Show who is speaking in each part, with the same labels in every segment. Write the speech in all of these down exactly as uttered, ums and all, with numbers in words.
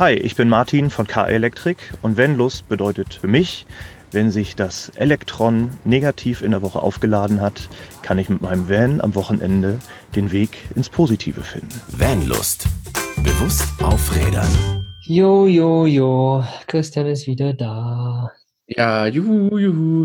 Speaker 1: Hi, ich bin Martin von K Elektrik und Vanlust bedeutet für mich, wenn sich das Elektron negativ in der Woche aufgeladen hat, kann ich mit meinem Van am Wochenende den Weg ins Positive finden.
Speaker 2: Vanlust. Bewusst aufrädern.
Speaker 3: Jo, jo, jo. Christian ist wieder da.
Speaker 4: Ja, juhu, juhu.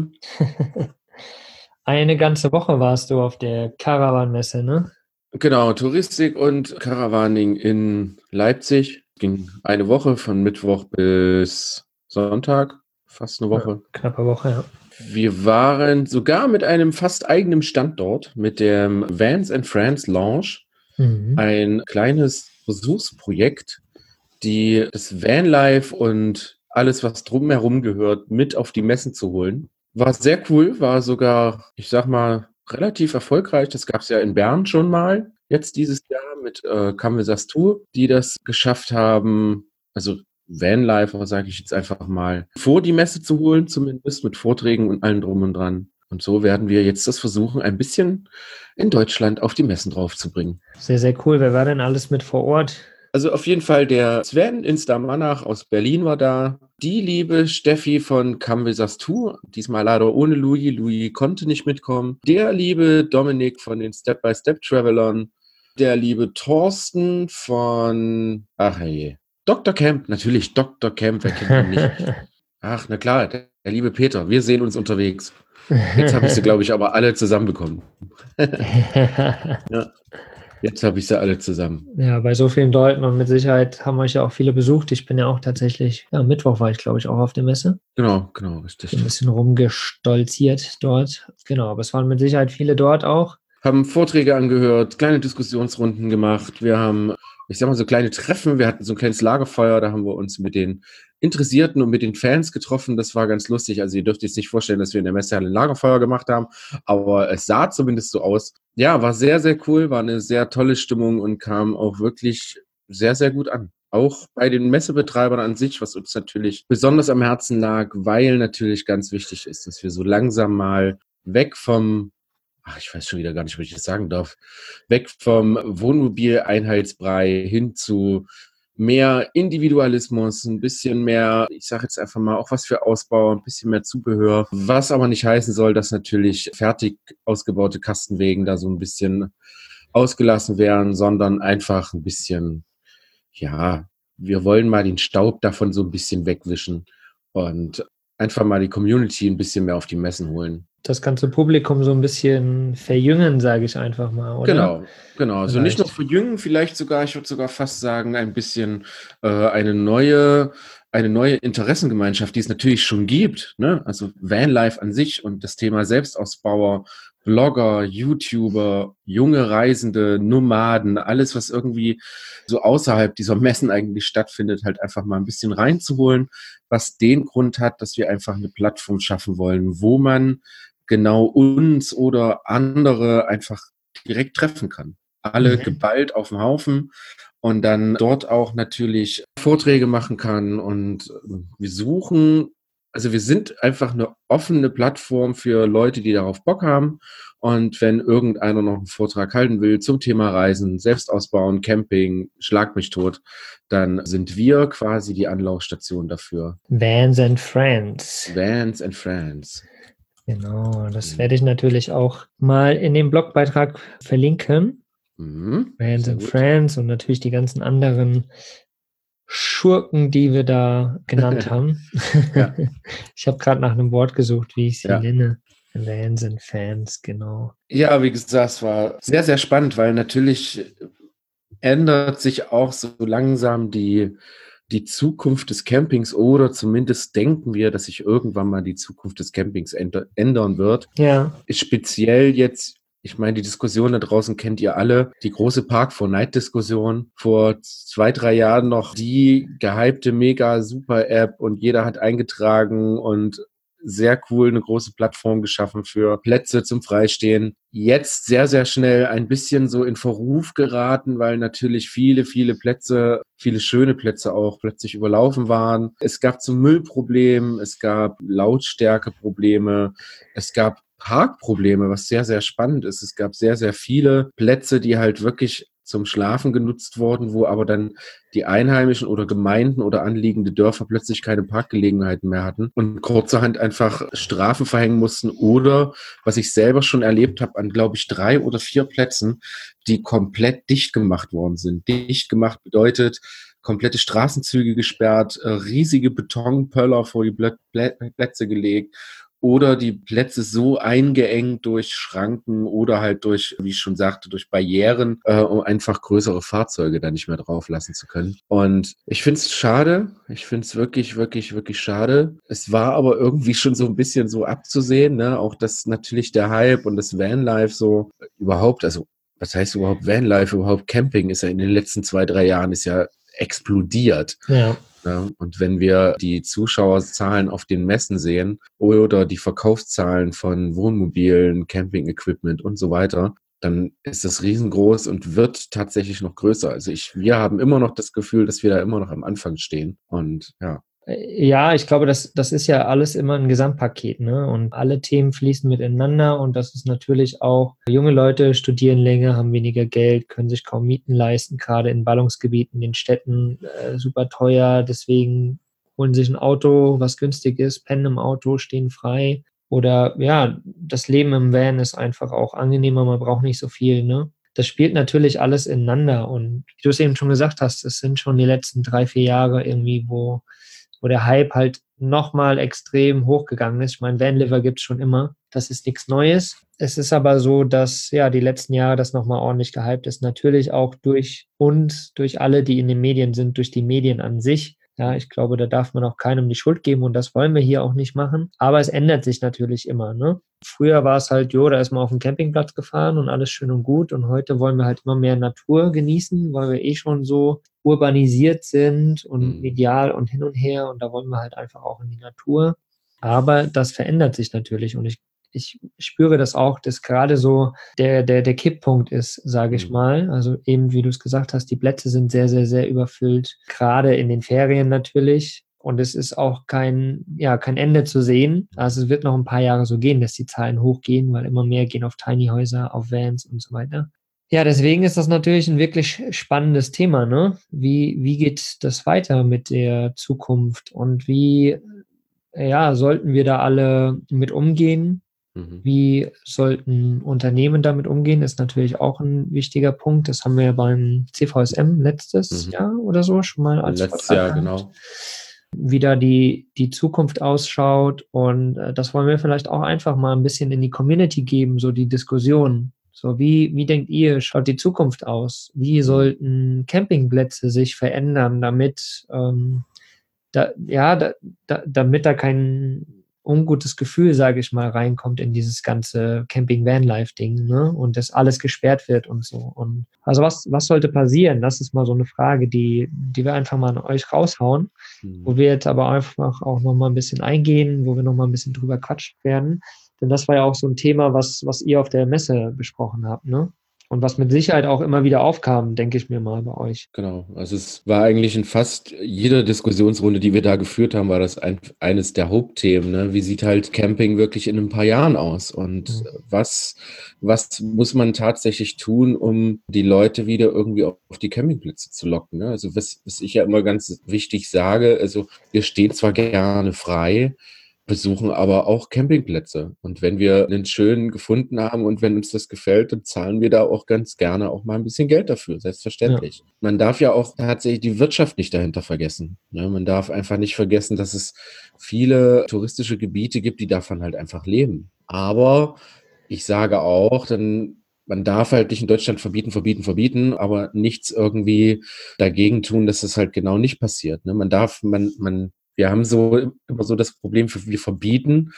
Speaker 3: Eine ganze Woche warst du auf der Caravan-Messe, ne?
Speaker 4: Genau, Touristik und Caravaning in Leipzig. Ging eine Woche von Mittwoch bis Sonntag, fast eine Woche.
Speaker 3: Ja, knappe Woche, ja.
Speaker 4: Wir waren sogar mit einem fast eigenen Standort, mit dem Vans and Friends Lounge,
Speaker 3: Mhm.
Speaker 4: ein kleines Versuchsprojekt, die das Vanlife und alles, was drumherum gehört, mit auf die Messen zu holen. War sehr cool, war sogar, ich sag mal, relativ erfolgreich. Das gab es ja in Bern schon mal, jetzt dieses Jahr mit äh, Canvasas Tour, die das geschafft haben, also Vanlifer, sage ich jetzt einfach mal, vor die Messe zu holen, zumindest mit Vorträgen und allem drum und dran. Und so werden wir jetzt das versuchen, ein bisschen in Deutschland auf die Messen draufzubringen.
Speaker 3: Sehr, sehr cool. Wer war denn alles mit vor Ort?
Speaker 4: Also auf jeden Fall der Sven Instamanach aus Berlin war da. Die liebe Steffi von Canvasas Tour, diesmal leider ohne Louis. Louis konnte nicht mitkommen. Der liebe Dominik von den Step-by-Step-Travelern. Der liebe Thorsten von, ach je, Doktor Camp, natürlich Doktor Camp, wer kennt ihn nicht? Ach, na klar, der, der liebe Peter, wir sehen uns unterwegs. Jetzt habe ich sie, glaube ich, aber alle zusammenbekommen. Ja. Jetzt habe ich sie alle zusammen.
Speaker 3: Ja, bei so vielen Leuten und mit Sicherheit haben euch ja auch viele besucht. Ich bin ja auch tatsächlich, ja, Mittwoch war ich, glaube ich, auch auf der Messe.
Speaker 4: Genau, genau, richtig.
Speaker 3: Bin ein bisschen rumgestolziert dort. Genau, aber es waren mit Sicherheit viele dort auch.
Speaker 4: Haben Vorträge angehört, kleine Diskussionsrunden gemacht. Wir haben, ich sag mal, so kleine Treffen. Wir hatten so ein kleines Lagerfeuer, da haben wir uns mit den Interessierten und mit den Fans getroffen. Das war ganz lustig. Also ihr dürft jetzt nicht vorstellen, dass wir in der Messehalle ein Lagerfeuer gemacht haben, aber es sah zumindest so aus. Ja, war sehr, sehr cool, war eine sehr tolle Stimmung und kam auch wirklich sehr, sehr gut an. Auch bei den Messebetreibern an sich, was uns natürlich besonders am Herzen lag, weil natürlich ganz wichtig ist, dass wir so langsam mal weg vom, ach, ich weiß schon wieder gar nicht, was ich das sagen darf, weg vom Wohnmobil-Einheitsbrei hin zu mehr Individualismus, ein bisschen mehr, ich sage jetzt einfach mal, auch was für Ausbau, ein bisschen mehr Zubehör, was aber nicht heißen soll, dass natürlich fertig ausgebaute Kastenwegen da so ein bisschen ausgelassen werden, sondern einfach ein bisschen, ja, wir wollen mal den Staub davon so ein bisschen wegwischen und einfach mal die Community ein bisschen mehr auf die Messen holen.
Speaker 3: Das ganze Publikum so ein bisschen verjüngen, sage ich einfach mal, oder?
Speaker 4: Genau, genau. Also nicht
Speaker 3: Vielleicht.
Speaker 4: nur verjüngen, vielleicht sogar, ich würde sogar fast sagen, ein bisschen äh, eine neue, eine neue Interessengemeinschaft, die es natürlich schon gibt, ne? Also Vanlife an sich und das Thema Selbstausbauer, Blogger, YouTuber, junge Reisende, Nomaden, alles, was irgendwie so außerhalb dieser Messen eigentlich stattfindet, halt einfach mal ein bisschen reinzuholen, was den Grund hat, dass wir einfach eine Plattform schaffen wollen, wo man genau uns oder andere einfach direkt treffen kann. Alle
Speaker 3: Mhm.
Speaker 4: geballt auf dem Haufen und dann dort auch natürlich Vorträge machen kann. Und wir suchen, also wir sind einfach eine offene Plattform für Leute, die darauf Bock haben. Und wenn irgendeiner noch einen Vortrag halten will zum Thema Reisen, Selbstausbauen, Camping, schlag mich tot, dann sind wir quasi die Anlaufstation dafür.
Speaker 3: Vans and Friends.
Speaker 4: Vans and Friends.
Speaker 3: Genau, das
Speaker 4: Mhm.
Speaker 3: werde ich natürlich auch mal in dem Blogbeitrag verlinken.
Speaker 4: Mhm.
Speaker 3: Vans
Speaker 4: Sehr
Speaker 3: and
Speaker 4: gut.
Speaker 3: Friends und natürlich die ganzen anderen Schurken, die wir da genannt haben.
Speaker 4: Ja.
Speaker 3: Ich habe gerade nach einem Wort gesucht, wie ich sie
Speaker 4: Ja.
Speaker 3: nenne. Vans and Fans, genau.
Speaker 4: Ja, wie gesagt, es war sehr, sehr spannend, weil natürlich ändert sich auch so langsam die, die Zukunft des Campings oder zumindest denken wir, dass sich irgendwann mal die Zukunft des Campings änder- ändern wird.
Speaker 3: Ja,
Speaker 4: Speziell jetzt, ich meine, die Diskussion da draußen kennt ihr alle, die große Park-for-Night-Diskussion. Vor zwei, drei Jahren noch die gehypte Mega-Super-App und jeder hat eingetragen und sehr cool eine große Plattform geschaffen für Plätze zum Freistehen. Jetzt sehr, sehr schnell ein bisschen so in Verruf geraten, weil natürlich viele, viele Plätze, viele schöne Plätze auch plötzlich überlaufen waren. Es gab zum Müllproblem, es gab Lautstärkeprobleme, es gab Parkprobleme, was sehr, sehr spannend ist. Es gab sehr, sehr viele Plätze, die halt wirklich zum Schlafen genutzt worden, wo aber dann die Einheimischen oder Gemeinden oder anliegende Dörfer plötzlich keine Parkgelegenheiten mehr hatten und kurzerhand einfach Strafen verhängen mussten oder, was ich selber schon erlebt habe, an, glaube ich, drei oder vier Plätzen, die komplett dicht gemacht worden sind. Dicht gemacht bedeutet, komplette Straßenzüge gesperrt, äh, riesige Betonpöller vor die Blö- Blä- Plätze gelegt oder die Plätze so eingeengt durch Schranken oder halt durch, wie ich schon sagte, durch Barrieren, äh, um einfach größere Fahrzeuge da nicht mehr drauf lassen zu können. Und ich finde es schade. Ich finde es wirklich, wirklich, wirklich schade. Es war aber irgendwie schon so ein bisschen so abzusehen, ne? Auch dass natürlich der Hype und das Vanlife so überhaupt, also was heißt überhaupt Vanlife, überhaupt Camping ist ja in den letzten zwei, drei Jahren ist ja explodiert.
Speaker 3: Ja.
Speaker 4: Ja, und wenn wir die Zuschauerzahlen auf den Messen sehen oder die Verkaufszahlen von Wohnmobilen, Camping-Equipment und so weiter, dann ist das riesengroß und wird tatsächlich noch größer. Also ich, wir haben immer noch das Gefühl, dass wir da immer noch am Anfang stehen. Und ja.
Speaker 3: Ja, ich glaube, das, das ist ja alles immer ein Gesamtpaket, ne? Und alle Themen fließen miteinander und das ist natürlich auch, junge Leute studieren länger, haben weniger Geld, können sich kaum Mieten leisten, gerade in Ballungsgebieten, in Städten, äh, super teuer, deswegen holen sich ein Auto, was günstig ist, pennen im Auto, stehen frei. Oder ja, das Leben im Van ist einfach auch angenehmer, man braucht nicht so viel, ne? Das spielt natürlich alles ineinander und wie du es eben schon gesagt hast, es sind schon die letzten drei, vier Jahre irgendwie, wo wo der Hype halt nochmal extrem hochgegangen ist. Ich meine, Vanlifer gibt es schon immer. Das ist nichts Neues. Es ist aber so, dass ja die letzten Jahre das nochmal ordentlich gehypt ist. Natürlich auch durch uns, durch alle, die in den Medien sind, durch die Medien an sich. Ja, ich glaube, da darf man auch keinem die Schuld geben und das wollen wir hier auch nicht machen. Aber es ändert sich natürlich immer, ne? Früher war es halt, jo, da ist man auf den Campingplatz gefahren und alles schön und gut und heute wollen wir halt immer mehr Natur genießen, weil wir eh schon so urbanisiert sind und medial und hin und her und da wollen wir halt einfach auch in die Natur. Aber das verändert sich natürlich und ich ich spüre das auch, dass gerade so der, der, der Kipppunkt ist, sage ich mal. Also eben, wie du es gesagt hast, die Plätze sind sehr, sehr, sehr überfüllt, gerade in den Ferien natürlich. Und es ist auch kein, ja, kein Ende zu sehen. Also es wird noch ein paar Jahre so gehen, dass die Zahlen hochgehen, weil immer mehr gehen auf Tiny Häuser, auf Vans und so weiter. Ja, deswegen ist das natürlich ein wirklich spannendes Thema, ne? Wie, wie geht das weiter mit der Zukunft und wie, ja, sollten wir da alle mit umgehen? Wie sollten Unternehmen damit umgehen, ist natürlich auch ein wichtiger Punkt. Das haben wir ja beim C V S M letztes mhm. Jahr oder so schon mal als
Speaker 4: Letztes Jahr, genau.
Speaker 3: Wie da die, die Zukunft ausschaut. Und äh, das wollen wir vielleicht auch einfach mal ein bisschen in die Community geben, so die Diskussion. So, wie, wie denkt ihr, schaut die Zukunft aus? Wie sollten Campingplätze sich verändern, damit, ähm, da, ja, da, da, damit da kein ungutes Gefühl, sage ich mal, reinkommt in dieses ganze Camping-Van-Life-Ding, ne? Und das alles gesperrt wird und so. Und also was, was sollte passieren? Das ist mal so eine Frage, die, die wir einfach mal an euch raushauen, mhm. wo wir jetzt aber einfach auch noch mal ein bisschen eingehen, wo wir noch mal ein bisschen drüber quatschen werden. Denn das war ja auch so ein Thema, was, was ihr auf der Messe besprochen habt, ne? Und was mit Sicherheit auch immer wieder aufkam, denke ich mir mal bei euch.
Speaker 4: Genau, also es war eigentlich in fast jeder Diskussionsrunde, die wir da geführt haben, war das ein, eines der Hauptthemen. Ne? Wie sieht halt Camping wirklich in ein paar Jahren aus? Und mhm. was, was muss man tatsächlich tun, um die Leute wieder irgendwie auf die Campingplätze zu locken? Ne? Also was, was ich ja immer ganz wichtig sage, also wir stehen zwar gerne frei, besuchen aber auch Campingplätze. Und wenn wir einen schönen gefunden haben und wenn uns das gefällt, dann zahlen wir da auch ganz gerne auch mal ein bisschen Geld dafür, selbstverständlich. Ja. Man darf ja auch tatsächlich die Wirtschaft nicht dahinter vergessen. Ja, man darf einfach nicht vergessen, dass es viele touristische Gebiete gibt, die davon halt einfach leben. Aber ich sage auch, dann man darf halt nicht in Deutschland verbieten, verbieten, verbieten, aber nichts irgendwie dagegen tun, dass das halt genau nicht passiert. Ne? Man darf, man, man Wir haben so immer so das Problem, wir verbieten,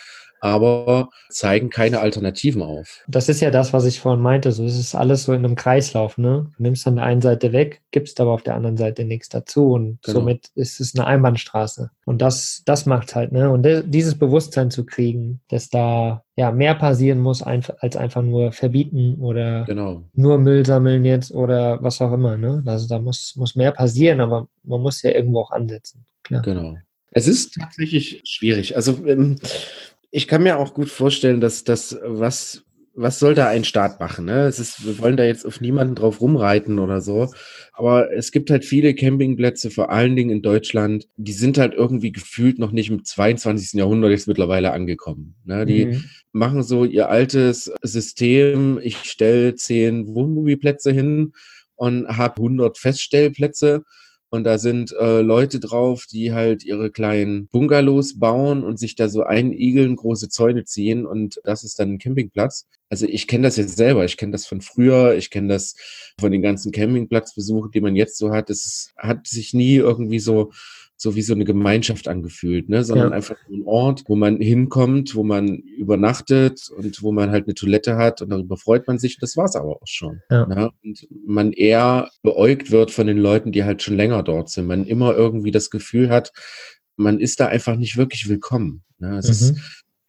Speaker 4: aber zeigen keine Alternativen auf.
Speaker 3: Das ist ja das, was ich vorhin meinte. So, es ist alles so in einem Kreislauf, ne? Du nimmst an der einen Seite weg, gibst aber auf der anderen Seite nichts dazu und genau. Somit ist es eine Einbahnstraße. Und das, das macht halt, ne? Und de- dieses Bewusstsein zu kriegen, dass da ja mehr passieren muss, einf- als einfach nur verbieten oder
Speaker 4: genau.
Speaker 3: nur Müll sammeln jetzt oder was auch immer, ne? Also da muss, muss mehr passieren, aber man muss ja irgendwo auch ansetzen. Klar.
Speaker 4: Genau. Es ist tatsächlich schwierig. Also ähm, ich kann mir auch gut vorstellen, dass das, was was soll da ein Staat machen? Ne? Es ist, wir wollen da jetzt auf niemanden drauf rumreiten oder so. Aber es gibt halt viele Campingplätze, vor allen Dingen in Deutschland, die sind halt irgendwie gefühlt noch nicht im zweiundzwanzigsten Jahrhundert jetzt mittlerweile angekommen. Ne? Die
Speaker 3: Mhm.
Speaker 4: machen so ihr altes System. Ich stelle zehn Wohnmobilplätze hin und habe hundert Feststellplätze. Und da sind äh, Leute drauf, die halt ihre kleinen Bungalows bauen und sich da so einigeln, große Zäune ziehen und das ist dann ein Campingplatz. Also ich kenne das jetzt selber, ich kenne das von früher, ich kenne das von den ganzen Campingplatzbesuchen, die man jetzt so hat. Es ist, hat sich nie irgendwie so so wie so eine Gemeinschaft angefühlt, ne, sondern
Speaker 3: Ja.
Speaker 4: einfach ein Ort, wo man hinkommt, wo man übernachtet und wo man halt eine Toilette hat und darüber freut man sich. Das war's aber auch schon.
Speaker 3: Ja.
Speaker 4: Ne? Und man eher beäugt wird von den Leuten, die halt schon länger dort sind. Man immer irgendwie das Gefühl hat, man ist da einfach nicht wirklich willkommen. Ne? Es ist,
Speaker 3: Mhm.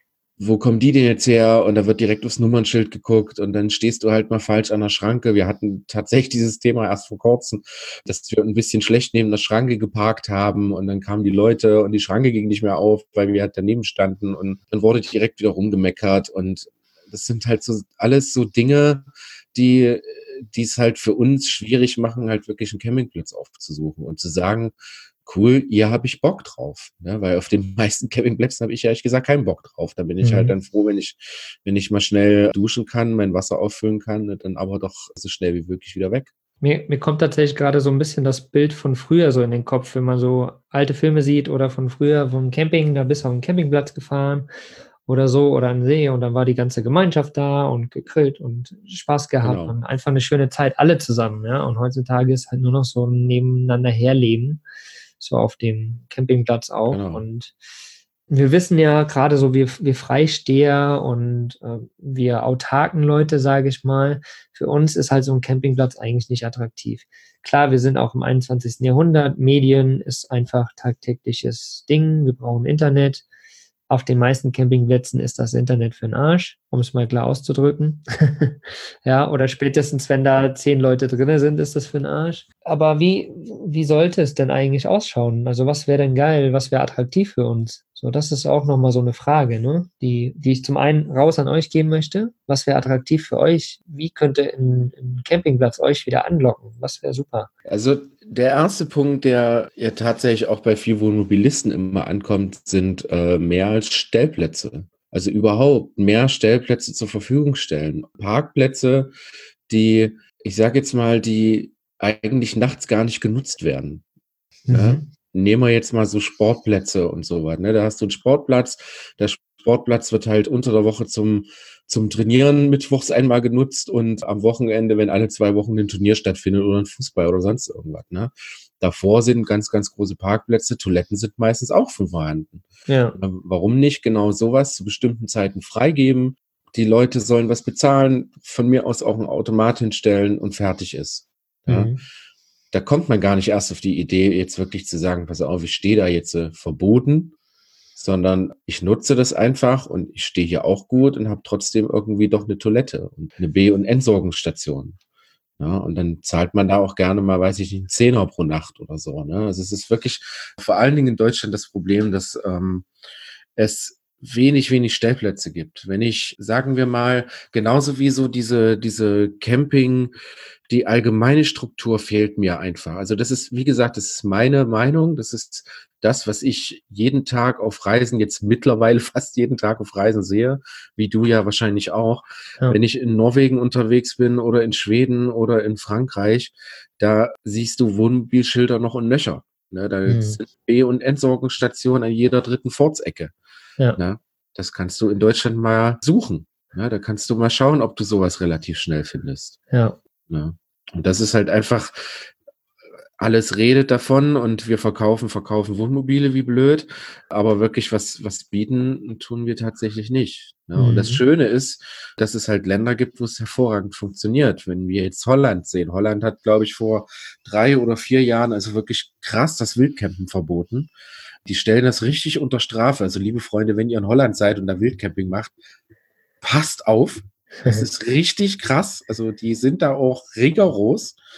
Speaker 4: wo kommen die denn jetzt her? Und da wird direkt aufs Nummernschild geguckt und dann stehst du halt mal falsch an der Schranke. Wir hatten tatsächlich dieses Thema erst vor kurzem, dass wir ein bisschen schlecht neben der Schranke geparkt haben und dann kamen die Leute und die Schranke ging nicht mehr auf, weil wir halt daneben standen und dann wurde direkt wieder rumgemeckert und das sind halt so alles so Dinge, die die es halt für uns schwierig machen, halt wirklich einen Campingplatz aufzusuchen und zu sagen, cool, hier habe ich Bock drauf. Ne? Weil auf den meisten Campingplätzen habe ich ehrlich gesagt keinen Bock drauf. Da bin ich
Speaker 3: Mhm.
Speaker 4: halt dann froh, wenn ich, wenn ich mal schnell duschen kann, mein Wasser auffüllen kann, dann aber doch so schnell wie möglich wieder weg.
Speaker 3: Mir, mir kommt tatsächlich gerade so ein bisschen das Bild von früher so in den Kopf, wenn man so alte Filme sieht oder von früher vom Camping, da bist du auf einen Campingplatz gefahren oder so oder an den See und dann war die ganze Gemeinschaft da und gegrillt und Spaß gehabt
Speaker 4: Genau.
Speaker 3: und einfach eine schöne Zeit, alle zusammen, ja. Und heutzutage ist halt nur noch so ein nebeneinander herleben, so auf dem Campingplatz auch.
Speaker 4: Genau.
Speaker 3: Und wir wissen ja gerade so, wir, wir Freisteher und äh, wir autarken Leute, sage ich mal, für uns ist halt so ein Campingplatz eigentlich nicht attraktiv. Klar, wir sind auch im einundzwanzigsten Jahrhundert, Medien ist einfach tagtägliches Ding, wir brauchen Internet. Auf den meisten Campingplätzen ist das Internet für den Arsch, um es mal klar auszudrücken. Ja, oder spätestens, wenn da zehn Leute drin sind, ist das für den Arsch. Aber wie, wie sollte es denn eigentlich ausschauen? Also was wäre denn geil? Was wäre attraktiv für uns? So, das ist auch nochmal so eine Frage, ne? Die, die ich zum einen raus an euch geben möchte. Was wäre attraktiv für euch? Wie könnte ein, ein Campingplatz euch wieder anlocken? Was wäre super?
Speaker 4: Also der erste Punkt, der ja tatsächlich auch bei vielen Wohnmobilisten immer ankommt, sind äh, mehr als Stellplätze. Also überhaupt mehr Stellplätze zur Verfügung stellen. Parkplätze, die, ich sage jetzt mal, die eigentlich nachts gar nicht genutzt werden. Ja?
Speaker 3: Mhm.
Speaker 4: Nehmen wir jetzt mal so Sportplätze und so was. Ne? Da hast du einen Sportplatz. Der Sportplatz wird halt unter der Woche zum, zum Trainieren mittwochs einmal genutzt und am Wochenende, wenn alle zwei Wochen ein Turnier stattfindet oder ein Fußball oder sonst irgendwas. Ne? Davor sind ganz, ganz große Parkplätze. Toiletten sind meistens auch vorhanden.
Speaker 3: Ja.
Speaker 4: Warum nicht genau sowas zu bestimmten Zeiten freigeben? Die Leute sollen was bezahlen, von mir aus auch ein Automat hinstellen und fertig ist. Ja?
Speaker 3: Mhm.
Speaker 4: Da kommt man gar nicht erst auf die Idee, jetzt wirklich zu sagen, pass auf, ich stehe da jetzt äh, verboten, sondern ich nutze das einfach und ich stehe hier auch gut und habe trotzdem irgendwie doch eine Toilette und eine B- und Entsorgungsstation. Ja, und dann zahlt man da auch gerne mal, weiß ich nicht, einen Zehner pro Nacht oder so. Ne? Also es ist wirklich vor allen Dingen in Deutschland das Problem, dass ähm, es wenig, wenig Stellplätze gibt. Wenn ich, sagen wir mal, genauso wie so diese, diese Camping, die allgemeine Struktur fehlt mir einfach. Also das ist, wie gesagt, das ist meine Meinung. Das ist das, was ich jeden Tag auf Reisen, jetzt mittlerweile fast jeden Tag auf Reisen sehe, wie du ja wahrscheinlich auch.
Speaker 3: Ja.
Speaker 4: Wenn ich in Norwegen unterwegs bin oder in Schweden oder in Frankreich, da siehst du Wohnmobilschilder noch und nöcher. Ne, da
Speaker 3: Mhm.
Speaker 4: sind B- und Entsorgungsstationen an jeder dritten Fortsecke.
Speaker 3: Ja.
Speaker 4: Ne? Das kannst du in Deutschland mal suchen. Ne? Da kannst du mal schauen, ob du sowas relativ schnell findest.
Speaker 3: Ja.
Speaker 4: Ne? Und das ist halt einfach, alles redet davon und wir verkaufen, verkaufen Wohnmobile wie blöd, aber wirklich was, was bieten tun wir tatsächlich nicht. Ne?
Speaker 3: Mhm.
Speaker 4: Und das Schöne ist, dass es halt Länder gibt, wo es hervorragend funktioniert. Wenn wir jetzt Holland sehen, Holland hat, glaube ich, vor drei oder vier Jahren also wirklich krass das Wildcampen verboten. Die stellen das richtig unter Strafe. Also liebe Freunde, wenn ihr in Holland seid und da Wildcamping macht, passt auf. Das ist richtig krass. Also die sind da auch rigoros.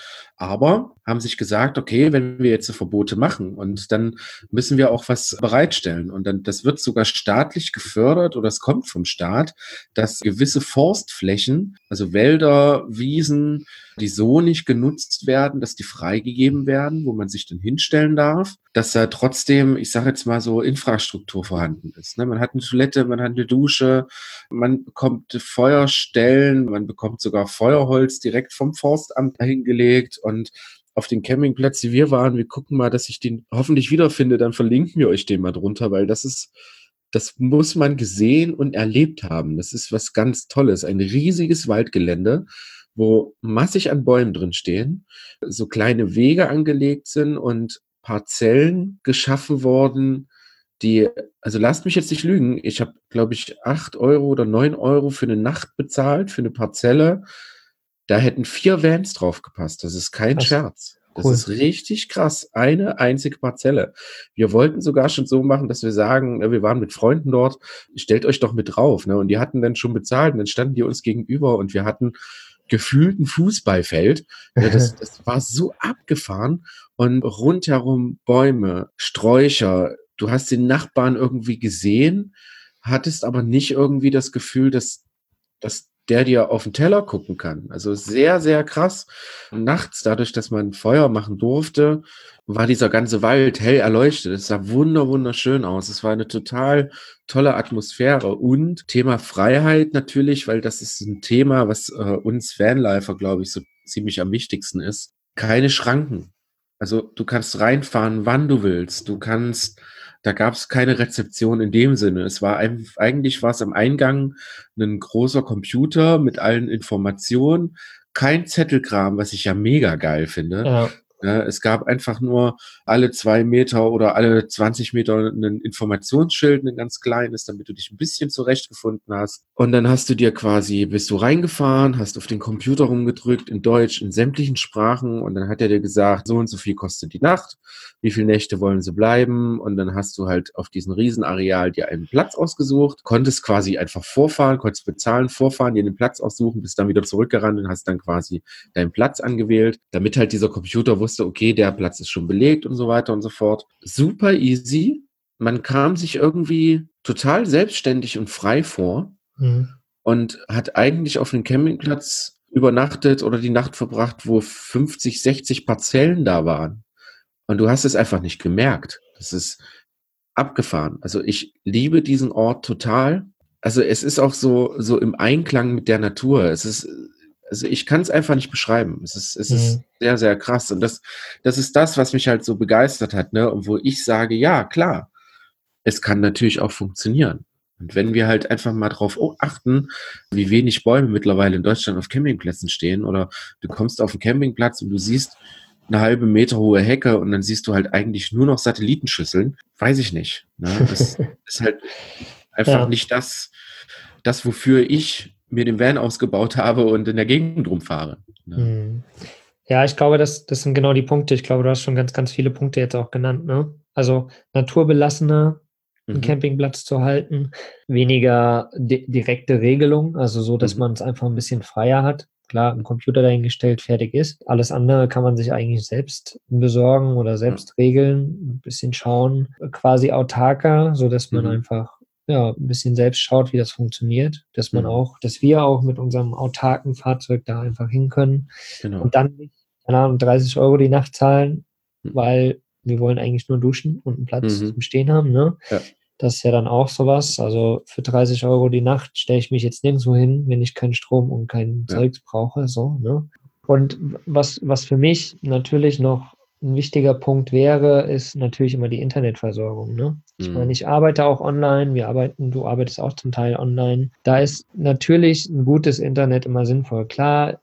Speaker 4: Aber haben sich gesagt, okay, wenn wir jetzt Verbote machen und dann müssen wir auch was bereitstellen. Und dann, das wird sogar staatlich gefördert oder es kommt vom Staat, dass gewisse Forstflächen, also Wälder, Wiesen, die so nicht genutzt werden, dass die freigegeben werden, wo man sich dann hinstellen darf, dass da trotzdem, ich sage jetzt mal so, Infrastruktur vorhanden ist. Ne? Man hat eine Toilette, man hat eine Dusche, man bekommt Feuerstellen, man bekommt sogar Feuerholz direkt vom Forstamt dahingelegt und auf den Campingplatz, die wir waren, wir gucken mal, dass ich den hoffentlich wiederfinde, dann verlinken wir euch den mal drunter, weil das ist, das muss man gesehen und erlebt haben. Das ist was ganz Tolles, ein riesiges Waldgelände, wo massig an Bäumen drin stehen, so kleine Wege angelegt sind und Parzellen geschaffen worden, die, also lasst mich jetzt nicht lügen, ich habe, glaube ich, acht Euro oder neun Euro für eine Nacht bezahlt, für eine Parzelle. Da hätten vier Vans drauf gepasst. Das ist kein
Speaker 3: Krass.
Speaker 4: Scherz. Das
Speaker 3: Cool.
Speaker 4: ist richtig krass. Eine einzige Parzelle. Wir wollten sogar schon so machen, dass wir sagen, wir waren mit Freunden dort, stellt euch doch mit drauf. Ne? Und die hatten dann schon bezahlt und dann standen die uns gegenüber und wir hatten gefühlt ein Fußballfeld. Ja, das, das war so abgefahren. Und rundherum Bäume, Sträucher. Du hast den Nachbarn irgendwie gesehen, hattest aber nicht irgendwie das Gefühl, dass, dass der dir auf den Teller gucken kann. Also sehr, sehr krass. Und nachts, dadurch, dass man Feuer machen durfte, war dieser ganze Wald hell erleuchtet. Es sah wunder, wunderschön aus. Es war eine total tolle Atmosphäre. Und Thema Freiheit natürlich, weil das ist ein Thema, was äh, uns Vanlifer, glaube ich, so ziemlich am wichtigsten ist. Keine Schranken. Also du kannst reinfahren, wann du willst. Du kannst, da gab es keine Rezeption in dem Sinne. Es war ein, eigentlich war es am Eingang ein großer Computer mit allen Informationen. Kein Zettelkram, was ich ja mega geil finde.
Speaker 3: Ja.
Speaker 4: Ja, es gab einfach nur alle zwei Meter oder alle zwanzig Meter ein Informationsschild, ein ganz kleines, damit du dich ein bisschen zurechtgefunden hast. Und dann hast du dir quasi, bist du reingefahren, hast auf den Computer rumgedrückt, in Deutsch, in sämtlichen Sprachen. Und dann hat er dir gesagt, so und so viel kostet die Nacht, wie viele Nächte wollen sie bleiben. Und dann hast du halt auf diesem Riesenareal dir einen Platz ausgesucht, konntest quasi einfach vorfahren, konntest bezahlen, vorfahren, dir den Platz aussuchen, bist dann wieder zurückgerannt und hast dann quasi deinen Platz angewählt, damit halt dieser Computer wusste, okay, der Platz ist schon belegt und so weiter und so fort. Super easy. Man kam sich irgendwie total selbstständig und frei vor
Speaker 3: Mhm.
Speaker 4: und hat eigentlich auf einem Campingplatz übernachtet oder die Nacht verbracht, wo fünfzig, sechzig Parzellen da waren. Und du hast es einfach nicht gemerkt. Das ist abgefahren. Also ich liebe diesen Ort total. Also es ist auch so, so im Einklang mit der Natur. Es ist, also ich kann es einfach nicht beschreiben. Es ist, es
Speaker 3: Mhm.
Speaker 4: ist sehr, sehr krass. Und das, das ist das, was mich halt so begeistert hat, ne? Und wo ich sage, ja, klar, es kann natürlich auch funktionieren. Und wenn wir halt einfach mal drauf achten, wie wenig Bäume mittlerweile in Deutschland auf Campingplätzen stehen, oder du kommst auf einen Campingplatz und du siehst eine halbe Meter hohe Hecke und dann siehst du halt eigentlich nur noch Satellitenschüsseln, weiß ich nicht. Ne? Das ist halt einfach
Speaker 3: Ja.
Speaker 4: nicht das, das, wofür ich mir den Van ausgebaut habe und in der Gegend rumfahre. Ne?
Speaker 3: Mhm. Ja, ich glaube, das, das sind genau die Punkte. Ich glaube, du hast schon ganz, ganz viele Punkte jetzt auch genannt. Ne? Also naturbelassener, einen
Speaker 4: Mhm.
Speaker 3: Campingplatz zu halten, weniger di direkte Regelung, also so, dass
Speaker 4: Mhm.
Speaker 3: man es einfach ein bisschen freier hat. Klar, ein Computer dahingestellt, fertig ist. Alles andere kann man sich eigentlich selbst besorgen oder selbst regeln, ein bisschen schauen, quasi autarker, so dass man
Speaker 4: Mhm.
Speaker 3: einfach ja, ein bisschen selbst schaut, wie das funktioniert, dass man
Speaker 4: Mhm.
Speaker 3: auch, dass wir auch mit unserem autarken Fahrzeug da einfach hin können
Speaker 4: Genau.
Speaker 3: und dann nicht, keine Ahnung, dreißig Euro die Nacht zahlen,
Speaker 4: Mhm.
Speaker 3: weil wir wollen eigentlich nur duschen und einen Platz
Speaker 4: Mhm.
Speaker 3: zum Stehen haben, ne?
Speaker 4: Ja.
Speaker 3: Das ist ja dann auch sowas. Also für dreißig Euro die Nacht stelle ich mich jetzt nirgendwo hin, wenn ich keinen Strom und kein
Speaker 4: Ja.
Speaker 3: Zeugs brauche, so, ne? Und was, was für mich natürlich noch ein wichtiger Punkt wäre, ist natürlich immer die Internetversorgung, ne? Ich
Speaker 4: Mhm.
Speaker 3: meine, ich arbeite auch online, wir arbeiten, du arbeitest auch zum Teil online. Da ist natürlich ein gutes Internet immer sinnvoll. Klar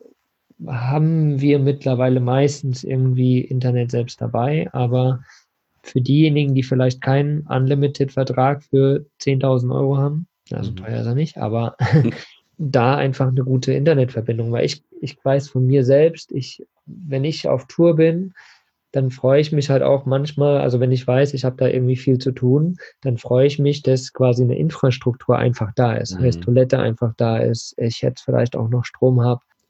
Speaker 3: haben wir mittlerweile meistens irgendwie Internet selbst dabei, aber für diejenigen, die vielleicht keinen Unlimited-Vertrag für zehntausend Euro haben, also
Speaker 4: Mhm.
Speaker 3: teuer ist er nicht, aber da einfach eine gute Internetverbindung, weil ich, ich weiß von mir selbst, ich, wenn ich auf Tour bin, dann freue ich mich halt auch manchmal, also wenn ich weiß, ich habe da irgendwie viel zu tun, dann freue ich mich, dass quasi eine Infrastruktur einfach da ist,
Speaker 4: Mhm.
Speaker 3: heißt Toilette einfach da ist, ich jetzt vielleicht auch noch Strom habe.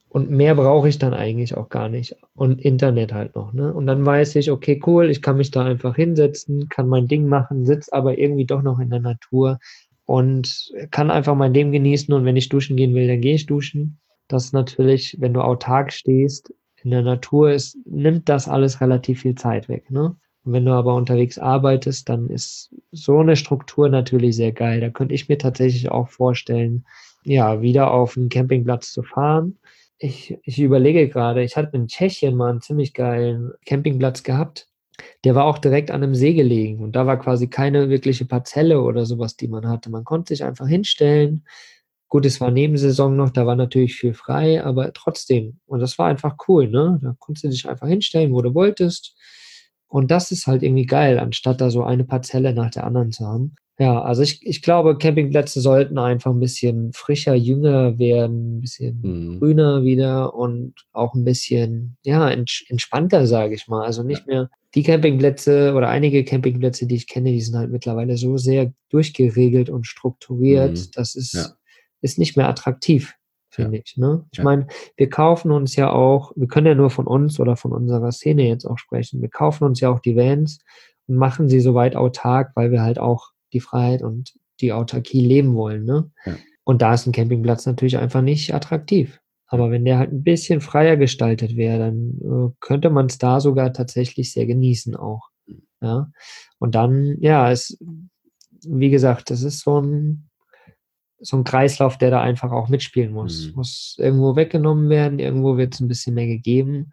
Speaker 3: Und mehr brauche ich dann eigentlich auch gar nicht. Und Internet halt noch, ne? Und dann weiß ich, okay, cool, ich kann mich da einfach hinsetzen, kann mein Ding machen, sitze aber irgendwie doch noch in der Natur und kann einfach mein Leben genießen. Und wenn ich duschen gehen will, dann gehe ich duschen. Das ist natürlich, wenn du autark stehst, in der Natur ist, nimmt das alles relativ viel Zeit weg, ne? Und wenn du aber unterwegs arbeitest, dann ist so eine Struktur natürlich sehr geil. Da könnte ich mir tatsächlich auch vorstellen, ja, wieder auf einen Campingplatz zu fahren. Ich, ich überlege gerade, ich hatte in Tschechien mal einen ziemlich geilen Campingplatz gehabt. Der war auch direkt an einem See gelegen und da war quasi keine wirkliche Parzelle oder sowas, die man hatte. Man konnte sich einfach hinstellen. Gut, es war Nebensaison noch, da war natürlich viel frei, aber trotzdem. Und das war einfach cool, ne? Da konntest du dich einfach hinstellen, wo du wolltest. Und das ist halt irgendwie geil, anstatt da so eine Parzelle nach der anderen zu haben. Ja, also ich, ich glaube, Campingplätze sollten einfach ein bisschen frischer, jünger werden, ein bisschen
Speaker 4: Mhm.
Speaker 3: grüner wieder und auch ein bisschen, ja, ents- entspannter, sage ich mal. Also nicht mehr die Campingplätze oder einige Campingplätze, die ich kenne, die sind halt mittlerweile so sehr durchgeregelt und strukturiert.
Speaker 4: Mhm.
Speaker 3: Das ist,
Speaker 4: Ja,
Speaker 3: ist nicht mehr attraktiv,
Speaker 4: ja,
Speaker 3: finde ich, ne? Ich
Speaker 4: ja.
Speaker 3: meine, wir kaufen uns ja auch, wir können ja nur von uns oder von unserer Szene jetzt auch sprechen. Wir kaufen uns ja auch die Vans und machen sie soweit autark, weil wir halt auch die Freiheit und die Autarkie leben wollen, ne?
Speaker 4: Ja.
Speaker 3: Und da ist ein Campingplatz natürlich einfach nicht attraktiv.
Speaker 4: Ja.
Speaker 3: Aber wenn der halt ein bisschen freier gestaltet wäre, dann äh, könnte man es da sogar tatsächlich sehr genießen auch. Ja. Und dann, ja, es, wie gesagt, das ist so ein, so ein Kreislauf, der da einfach auch mitspielen muss.
Speaker 4: Mhm.
Speaker 3: Muss irgendwo weggenommen werden, irgendwo wird es ein bisschen mehr gegeben.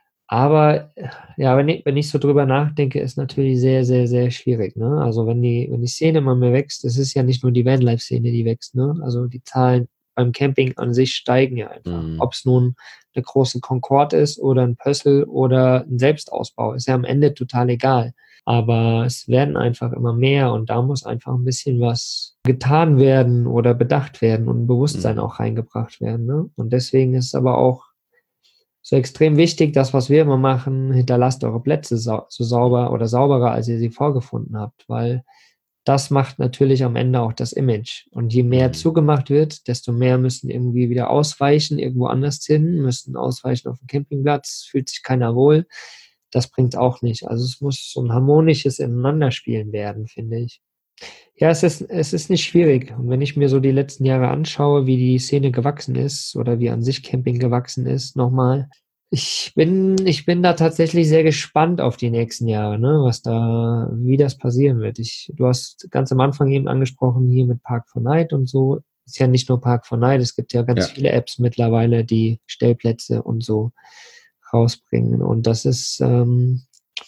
Speaker 3: Aber äh, ja, wenn ich, wenn ich so drüber nachdenke, ist natürlich sehr, sehr, sehr schwierig. Ne? Also wenn die, wenn die Szene immer mehr wächst, es ist ja nicht nur die Vanlife-Szene, die wächst. Ne? Also die Zahlen beim Camping an sich steigen ja einfach.
Speaker 4: Mhm.
Speaker 3: Ob es nun eine große Concorde ist oder ein Pössl oder ein Selbstausbau, ist ja am Ende total egal. Aber es werden einfach immer mehr und da muss einfach ein bisschen was getan werden oder bedacht werden und ein Bewusstsein
Speaker 4: Mhm.
Speaker 3: auch reingebracht werden. Ne? Und deswegen ist es aber auch so extrem wichtig, das, was wir immer machen, hinterlasst eure Plätze sau so sauber oder sauberer, als ihr sie vorgefunden habt, weil das macht natürlich am Ende auch das Image. Und je mehr
Speaker 4: Mhm.
Speaker 3: zugemacht wird, desto mehr müssen irgendwie wieder ausweichen, irgendwo anders hin, müssen ausweichen auf dem Campingplatz, fühlt sich keiner wohl. Das bringt auch nicht. Also es muss so ein harmonisches Ineinanderspielen werden, finde ich. Ja, es ist, es ist nicht schwierig. Und wenn ich mir so die letzten Jahre anschaue, wie die Szene gewachsen ist oder wie an sich Camping gewachsen ist, nochmal, ich bin, ich bin da tatsächlich sehr gespannt auf die nächsten Jahre, ne, was da, wie das passieren wird. Ich, du hast ganz am Anfang eben angesprochen, hier mit Park for Night und so. Ist ja nicht nur Park for Night, es gibt ja ganz
Speaker 4: Ja.
Speaker 3: viele Apps mittlerweile, die Stellplätze und so rausbringen. Und das ist, ähm,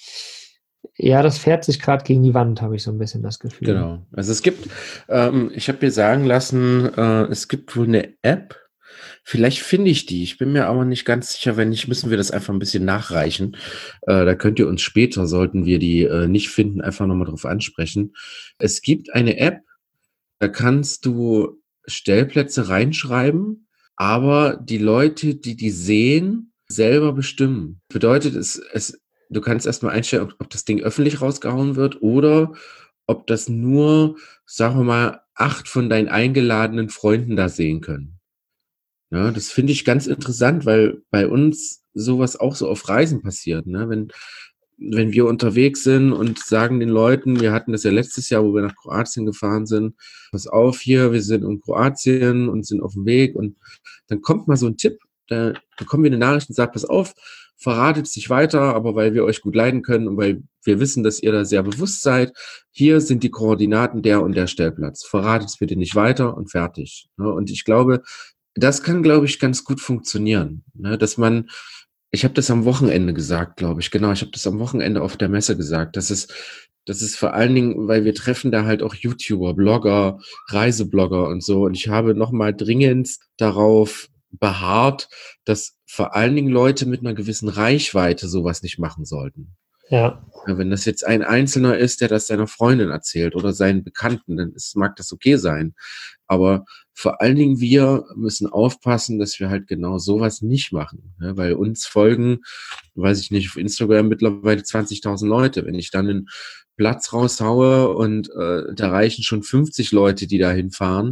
Speaker 3: ja, das fährt sich gerade gegen die Wand, habe ich so ein bisschen das Gefühl.
Speaker 4: Genau. Also es gibt, ähm, ich habe mir sagen lassen, äh, es gibt wohl eine App. Vielleicht finde ich die. Ich bin mir aber nicht ganz sicher. Wenn nicht, müssen wir das einfach ein bisschen nachreichen. Äh, da könnt ihr uns später, sollten wir die äh, nicht finden, einfach nochmal drauf ansprechen. Es gibt eine App, da kannst du Stellplätze reinschreiben, aber die Leute, die die sehen, selber bestimmen. Bedeutet, es, es, du kannst erstmal einstellen, ob, ob das Ding öffentlich rausgehauen wird oder ob das nur, sagen wir mal, acht von deinen eingeladenen Freunden da sehen können. Ja, das finde ich ganz interessant, weil bei uns sowas auch so auf Reisen passiert, ne? Wenn, wenn wir unterwegs sind und sagen den Leuten, wir hatten das ja letztes Jahr, wo wir nach Kroatien gefahren sind, pass auf hier, wir sind in Kroatien und sind auf dem Weg und dann kommt mal so ein Tipp, da bekommen wir eine Nachricht und sagt, pass auf, verratet es nicht weiter, aber weil wir euch gut leiden können und weil wir wissen, dass ihr da sehr bewusst seid, hier sind die Koordinaten der und der Stellplatz. Verratet es bitte nicht weiter und fertig. Ne? Und ich glaube, das kann, glaube ich, ganz gut funktionieren, ne? Dass man, ich habe das am Wochenende gesagt, glaube ich, genau, ich habe das am Wochenende auf der Messe gesagt, dass es, das ist vor allen Dingen, weil wir treffen da halt auch YouTuber, Blogger, Reiseblogger und so. Und ich habe nochmal dringend darauf beharrt, dass vor allen Dingen Leute mit einer gewissen Reichweite sowas nicht machen sollten.
Speaker 3: Ja.
Speaker 4: Ja, wenn das jetzt ein Einzelner ist, der das seiner Freundin erzählt oder seinen Bekannten, dann ist, mag das okay sein. Aber vor allen Dingen wir müssen aufpassen, dass wir halt genau sowas nicht machen. Ja, weil uns folgen, weiß ich nicht, auf Instagram mittlerweile zwanzigtausend Leute. Wenn ich dann einen Platz raushaue und äh, da reichen schon fünfzig Leute, die da hinfahren,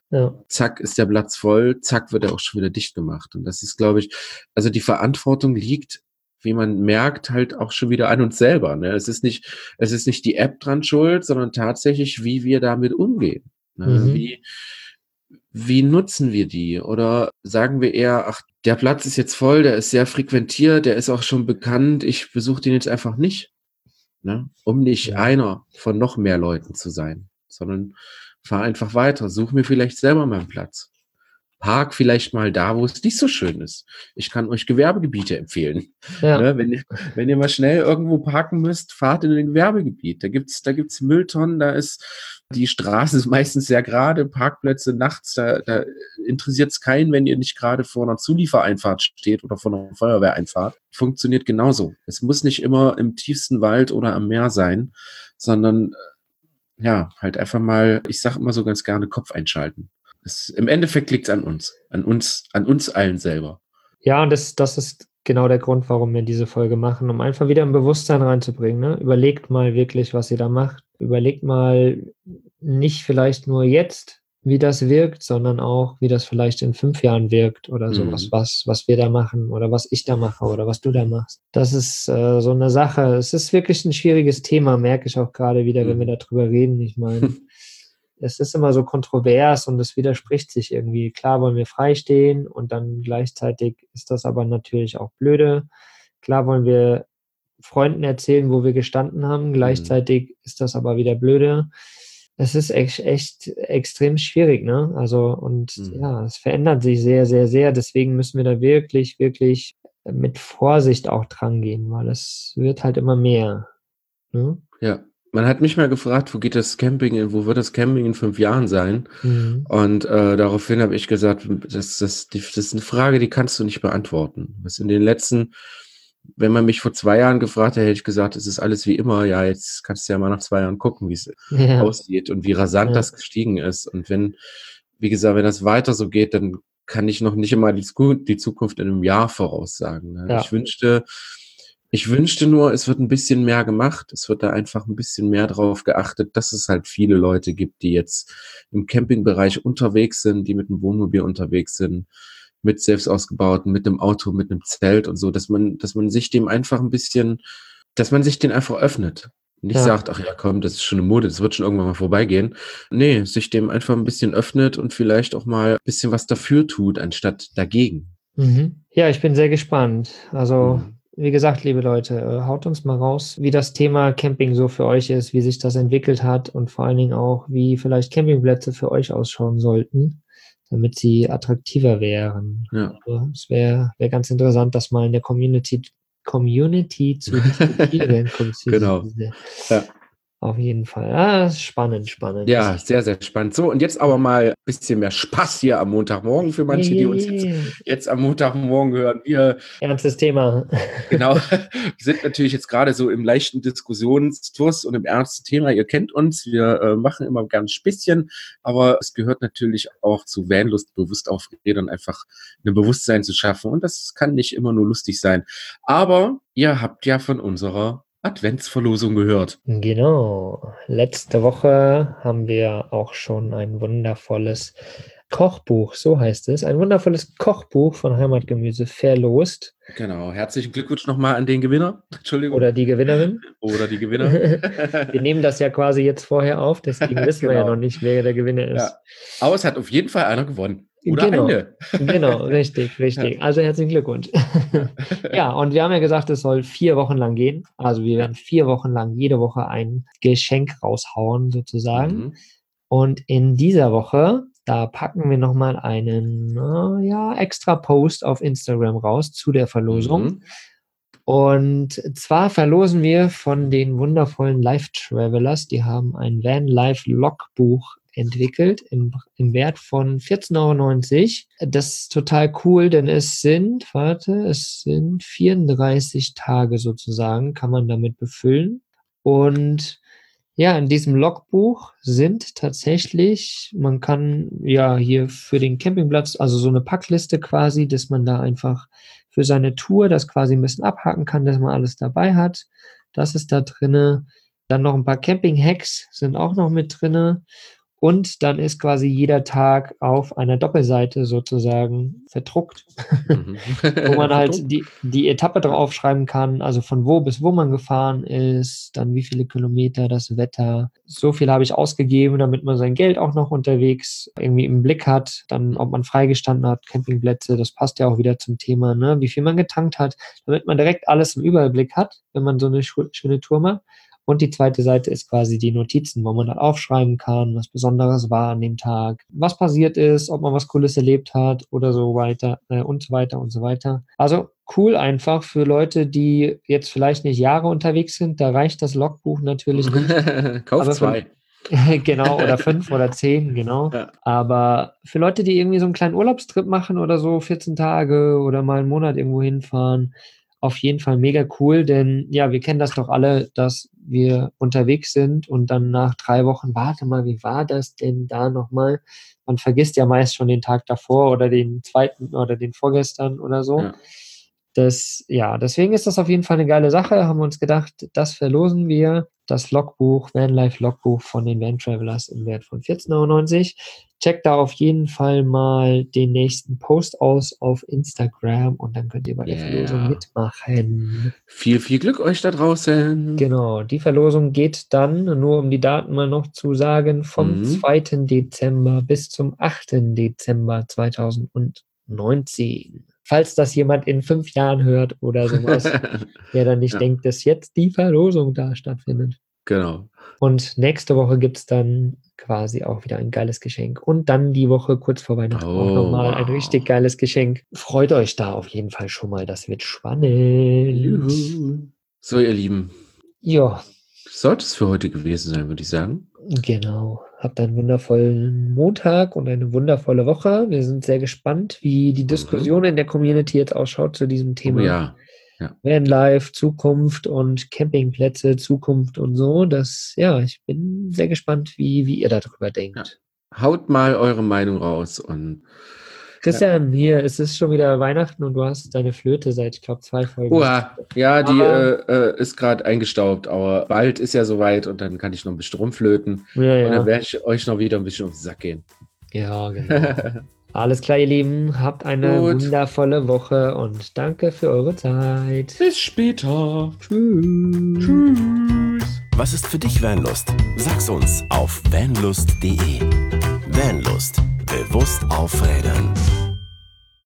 Speaker 3: Ja.
Speaker 4: Zack, ist der Platz voll, zack, wird er auch schon wieder dicht gemacht. Und das ist, glaube ich, also die Verantwortung liegt, wie man merkt, halt auch schon wieder an uns selber. Ne? Es ist nicht, es ist nicht die App dran schuld, sondern tatsächlich, wie wir damit umgehen. Ne?
Speaker 3: Mhm.
Speaker 4: Wie, wie nutzen wir die? Oder sagen wir eher, ach, der Platz ist jetzt voll, der ist sehr frequentiert, der ist auch schon bekannt, ich besuche den jetzt einfach nicht. Ne? Um nicht
Speaker 3: Ja.
Speaker 4: einer von noch mehr Leuten zu sein, sondern fahr einfach weiter, such mir vielleicht selber mal einen Platz. Park vielleicht mal da, wo es nicht so schön ist. Ich kann euch Gewerbegebiete empfehlen.
Speaker 3: Ja.
Speaker 4: Ne, wenn, ihr, wenn ihr mal schnell irgendwo parken müsst, fahrt in ein Gewerbegebiet. Da gibt's, da gibt's Mülltonnen, da ist die Straße ist meistens sehr gerade, Parkplätze nachts, da, da interessiert es keinen, wenn ihr nicht gerade vor einer Zuliefereinfahrt steht oder vor einer Feuerwehreinfahrt. Funktioniert genauso. Es muss nicht immer im tiefsten Wald oder am Meer sein, sondern ja, halt einfach mal, ich sage immer so ganz gerne, Kopf einschalten. Es, im Endeffekt liegt es an uns, an uns, an uns allen selber.
Speaker 3: Ja, und das, das ist genau der Grund, warum wir diese Folge machen, um einfach wieder ein Bewusstsein reinzubringen. Ne? Überlegt mal wirklich, was ihr da macht. Überlegt mal nicht vielleicht nur jetzt, wie das wirkt, sondern auch, wie das vielleicht in fünf Jahren wirkt oder sowas,
Speaker 4: Mhm.
Speaker 3: was, was wir da machen oder was ich da mache oder was du da machst. Das ist äh, so eine Sache. Es ist wirklich ein schwieriges Thema, merke ich auch gerade wieder, wenn
Speaker 4: Mhm.
Speaker 3: wir darüber reden. Ich meine, es ist immer so kontrovers und es widerspricht sich irgendwie. Klar wollen wir freistehen und dann gleichzeitig ist das aber natürlich auch blöde. Klar wollen wir Freunden erzählen, wo wir gestanden haben, gleichzeitig ist das aber wieder blöde. Es ist echt, echt extrem schwierig, ne? Also, und
Speaker 4: Mhm.
Speaker 3: ja, es verändert sich sehr, sehr, sehr. Deswegen müssen wir da wirklich, wirklich mit Vorsicht auch dran gehen, weil es wird halt immer mehr. Ne?
Speaker 4: Ja, man hat mich mal gefragt, wo geht das Camping, in- wo wird das Camping in fünf Jahren sein?
Speaker 3: Mhm.
Speaker 4: Und äh, daraufhin habe ich gesagt, das, das, die, das ist eine Frage, die kannst du nicht beantworten. Was in den letzten, wenn man mich vor zwei Jahren gefragt hätte, hätte ich gesagt, es ist alles wie immer. Ja, jetzt kannst du ja mal nach zwei Jahren gucken, wie es
Speaker 3: Ja,
Speaker 4: aussieht und wie rasant
Speaker 3: Ja.
Speaker 4: das gestiegen ist. Und wenn, wie gesagt, wenn das weiter so geht, dann kann ich noch nicht immer die, Sku- die Zukunft in einem Jahr voraussagen. Ne?
Speaker 3: Ja.
Speaker 4: Ich wünschte, ich wünschte nur, es wird ein bisschen mehr gemacht. Es wird da einfach ein bisschen mehr drauf geachtet, dass es halt viele Leute gibt, die jetzt im Campingbereich unterwegs sind, die mit dem Wohnmobil unterwegs sind, mit selbst ausgebauten, mit einem Auto, mit einem Zelt und so, dass man, dass man sich dem einfach ein bisschen, dass man sich den einfach öffnet. Nicht
Speaker 3: Ja.
Speaker 4: sagt, ach ja, komm, das ist schon eine Mode, das wird schon irgendwann mal vorbeigehen. Nee, sich dem einfach ein bisschen öffnet und vielleicht auch mal ein bisschen was dafür tut, anstatt dagegen.
Speaker 3: Mhm. Ja, ich bin sehr gespannt. Also,
Speaker 4: Mhm.
Speaker 3: wie gesagt, liebe Leute, äh, haut uns mal raus, wie das Thema Camping so für euch ist, wie sich das entwickelt hat und vor allen Dingen auch, wie vielleicht Campingplätze für euch ausschauen sollten, damit sie attraktiver wären.
Speaker 4: Ja.
Speaker 3: Also, es wäre wär ganz interessant, das mal in der Community, Community zu diskutieren.
Speaker 4: Genau. Ja.
Speaker 3: Auf jeden Fall. Ah, das ist spannend, spannend.
Speaker 4: Ja, sehr, sehr spannend. So, und jetzt aber mal ein bisschen mehr Spaß hier am Montagmorgen für manche, die uns jetzt, jetzt am Montagmorgen hören. Wir,
Speaker 3: Ernstes Thema.
Speaker 4: genau, wir sind natürlich jetzt gerade so im leichten Diskussionskurs und im ernsten Thema. Ihr kennt uns, wir äh, machen immer ganz Späßchen, aber es gehört natürlich auch zu Vanlust, bewusst auf Rädern einfach ein Bewusstsein zu schaffen. Und das kann nicht immer nur lustig sein. Aber ihr habt ja von unserer Adventsverlosung gehört.
Speaker 3: Genau. Letzte Woche haben wir auch schon ein wundervolles Kochbuch, so heißt es, ein wundervolles Kochbuch von Heimatgemüse verlost.
Speaker 4: Genau. Herzlichen Glückwunsch nochmal an den Gewinner. Entschuldigung.
Speaker 3: Oder die Gewinnerin.
Speaker 4: Oder die Gewinner.
Speaker 3: Wir nehmen das ja quasi jetzt vorher auf, deswegen wissen wir ja
Speaker 4: Genau.
Speaker 3: noch nicht, wer der Gewinner ist.
Speaker 4: Ja. Aber es hat auf jeden Fall einer gewonnen. Oder
Speaker 3: Genau.
Speaker 4: eine.
Speaker 3: Genau, richtig, richtig. Also herzlichen Glückwunsch. Ja, und wir haben ja gesagt, es soll vier Wochen lang gehen. Also wir werden vier Wochen lang jede Woche ein Geschenk raushauen, sozusagen.
Speaker 4: Mhm.
Speaker 3: Und in dieser Woche, da packen wir nochmal einen äh, ja, extra Post auf Instagram raus zu der Verlosung.
Speaker 4: Mhm.
Speaker 3: Und zwar verlosen wir von den wundervollen Life Travelers, die haben ein Van Life Logbuch entwickelt im, im Wert von vierzehn Euro neunzig. Das ist total cool, denn es sind, warte, es sind vierunddreißig Tage sozusagen, kann man damit befüllen. Und ja, in diesem Logbuch sind tatsächlich, man kann ja hier für den Campingplatz, also so eine Packliste quasi, dass man da einfach für seine Tour das quasi ein bisschen abhaken kann, dass man alles dabei hat. Das ist da drinne. Dann noch ein paar Camping-Hacks sind auch noch mit drinne. Und dann ist quasi jeder Tag auf einer Doppelseite sozusagen verdruckt,
Speaker 4: Mhm.
Speaker 3: wo man halt die, die Etappe draufschreiben kann, also von wo bis wo man gefahren ist, dann wie viele Kilometer, das Wetter. So viel habe ich ausgegeben, damit man sein Geld auch noch unterwegs irgendwie im Blick hat. Dann, ob man freigestanden hat, Campingplätze, das passt ja auch wieder zum Thema, ne? Wie viel man getankt hat, damit man direkt alles im Überblick hat, wenn man so eine schu- schöne Tour macht. Und die zweite Seite ist quasi die Notizen, wo man dann aufschreiben kann, was Besonderes war an dem Tag, was passiert ist, ob man was Cooles erlebt hat oder so weiter äh, und so weiter und so weiter. Also cool einfach für Leute, die jetzt vielleicht nicht Jahre unterwegs sind. Da reicht das Logbuch natürlich nicht.
Speaker 4: Kauf
Speaker 3: Aber
Speaker 4: zwei.
Speaker 3: Genau, oder fünf oder zehn, genau.
Speaker 4: Ja.
Speaker 3: Aber für Leute, die irgendwie so einen kleinen Urlaubstrip machen oder so, vierzehn Tage oder mal einen Monat irgendwo hinfahren, auf jeden Fall mega cool, denn ja, wir kennen das doch alle, dass wir unterwegs sind und dann nach drei Wochen, warte mal, wie war das denn da nochmal? Man vergisst ja meist schon den Tag davor oder den zweiten oder den vorgestern oder so.
Speaker 4: Ja.
Speaker 3: Das, ja, deswegen ist das auf jeden Fall eine geile Sache. Haben wir uns gedacht, das verlosen wir. Das Logbuch, Vanlife Logbuch von den Van Travelers im Wert von vierzehn Euro neunzig. Checkt da auf jeden Fall mal den nächsten Post aus auf Instagram und dann könnt ihr bei der
Speaker 4: Yeah.
Speaker 3: Verlosung mitmachen.
Speaker 4: Viel, viel Glück euch da draußen.
Speaker 3: Genau, die Verlosung geht dann, nur um die Daten mal noch zu sagen, vom
Speaker 4: Mhm.
Speaker 3: zweiten Dezember bis zum achten Dezember zweitausendneunzehn. Falls das jemand in fünf Jahren hört oder sowas, der dann nicht
Speaker 4: Ja.
Speaker 3: denkt, dass jetzt die Verlosung da stattfindet.
Speaker 4: Genau.
Speaker 3: Und nächste Woche gibt es dann quasi auch wieder ein geiles Geschenk. Und dann die Woche kurz vor Weihnachten auch
Speaker 4: Oh,
Speaker 3: nochmal ein
Speaker 4: wow.
Speaker 3: richtig geiles Geschenk. Freut euch da auf jeden Fall schon mal, das wird spannend.
Speaker 4: Juhu. So, ihr Lieben,
Speaker 3: Ja,
Speaker 4: sollte es für heute gewesen sein, würde ich sagen.
Speaker 3: genau. Habt einen wundervollen Montag und eine wundervolle Woche. Wir sind sehr gespannt, wie die Diskussion in der Community jetzt ausschaut zu diesem
Speaker 4: Oh
Speaker 3: Thema.
Speaker 4: ja.
Speaker 3: Vanlife, Zukunft und Campingplätze, Zukunft und so. Das, ja, ich bin sehr gespannt, wie, wie ihr darüber denkt.
Speaker 4: Haut mal eure Meinung raus und
Speaker 3: Christian, hier, es ist schon wieder Weihnachten und du hast deine Flöte seit, ich glaube, zwei Folgen.
Speaker 4: Uah, ja, die
Speaker 3: Aber-
Speaker 4: äh, äh, ist gerade eingestaubt, aber bald ist ja soweit und dann kann ich noch ein bisschen rumflöten
Speaker 3: Ja,
Speaker 4: und
Speaker 3: ja.
Speaker 4: dann werde ich euch noch wieder ein bisschen auf den Sack gehen.
Speaker 3: Ja, genau. Alles klar, ihr Lieben. Habt eine
Speaker 4: Gut.
Speaker 3: wundervolle Woche und danke für eure Zeit.
Speaker 4: Bis später.
Speaker 3: Tschüss.
Speaker 4: Tschüss.
Speaker 2: Was ist für dich Vanlust? Sag's uns auf vanlust punkt de. Vanlust. Bewusst aufrädern.